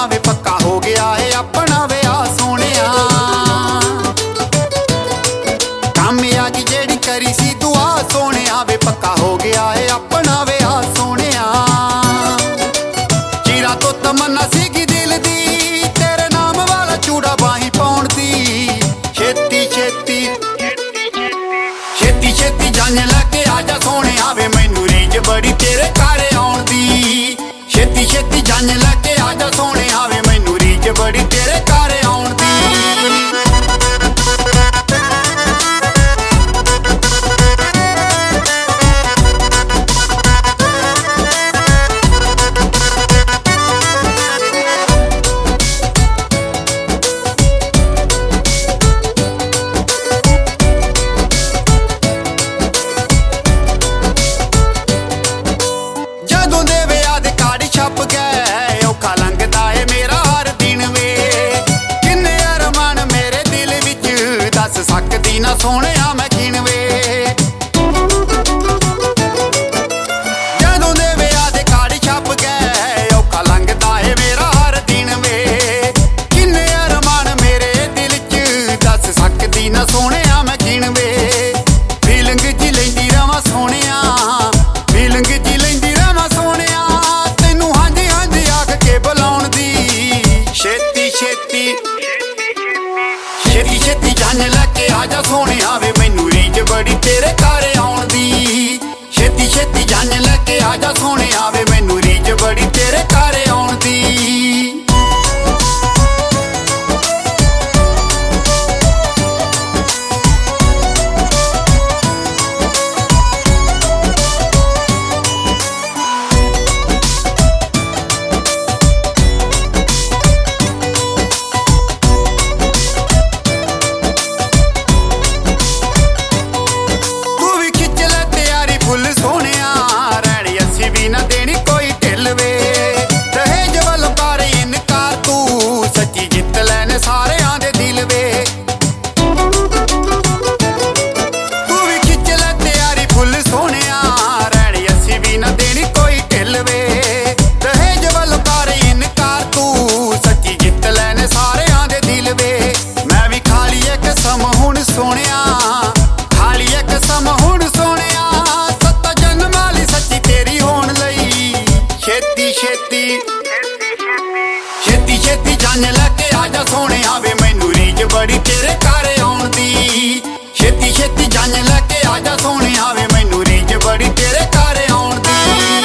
वे पक्का हो गया है अपना विआह सोहणिया। कामयाबी जेड़ी करी सी दुआ सोहणिया वे पक्का हो गया है अपना विआह सोहणिया। चीरा तो तमन्ना सीगी दिल दी तेरे नाम वाला चूड़ा बाही पाउण दी। छेती छेती छेती छेती जान लगे आजा सोहणिया वे मैनू रीझ बड़ी तेरे घर आउण दी। छेती छेती जान लगे आजा सोहणिया वे मैनू रीझ बड़ी तेरे घर आउण दी। जदों दे विआह दे कार्ड छप गए औखा लंघदा है मेरा हर दिन वे। किन्ने अरमान मेरे दिल विच दस सकदी ना सोहणिया मैं गिणवे। जदों दे विआह दे कार्ड छप गए औखा लंघदा है मेरा हर दिन वे। किन्ने अरमान मेरे दिल च दस सकदी ना सोहणिया मैं गिणवे। फीलिंग च लैंदी रवां सोहणिया फीलिंग च लैंदी रवां सोहणिया तैनू हांजी हांजी आख के बुलाउण दी। छेती छेती छेती छेती जान लगे आजा सोहणिया वे मैनू रीझ बड़ी तेरे घर आउण दी। छेती छेती जान लगे आजा सोहणिया वे मैनू रीझ बड़ी तेरे घर आउण दी। तू भी खिच ले तैयारी फुल सोहणिया रैणी अस्सी भी ना देनी कोई ढिल वे। दहेज वालों कर इनकार तू सच्ची जित लैने सारेयां दे दिल वे। तू भी खिच ले तैयारी फुल सोहणिया रैणी अस्सी भी ना देनी कोई ढिल वे। दहेज वालों कर इनकार तू सच्ची जित लैने सारेयां दे दिल वे। मैं भी खाली एक सम हुण सोहणिया खाली एक सम हुण सोहणिया सत्ता जन्म वाली सच्ची तेरी होण लई। छेती छेती छेती छेती जान लगे आजा सोहणिया वे मैनू रीझ बड़ी तेरे घर आउण दी। छेती छेती जान लगे आजा सोहणिया वे मैनू रीझ बड़ी तेरे घर आउण दी।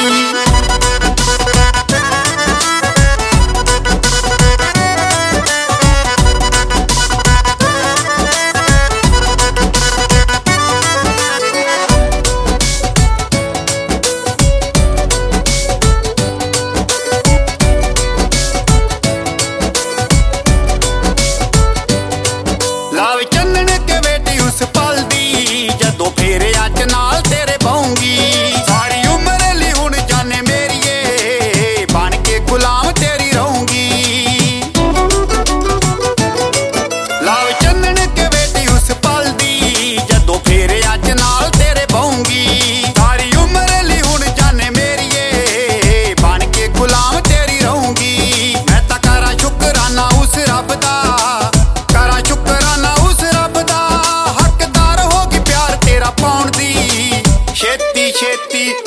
लाव चन्नन के बेटी उस पल दी जदों फेरे अच नाल तेरे बहूंगी। सारी उम्र ली हुण जाने मेरीए बन के गुलाम तेरी रहूंगी। लाव चन्नन के बेटी उस पल दी जदों फेरे अच नाल तेरे बहूंगी। सारी उम्र ली हुण जाने मेरीए बन के गुलाम तेरी रहूंगी। मैं तां करां शुकराना उस रब दा करा शुकराना उस रब दा हकदार होगी प्यार तेरा पाउण दी। छेती छेती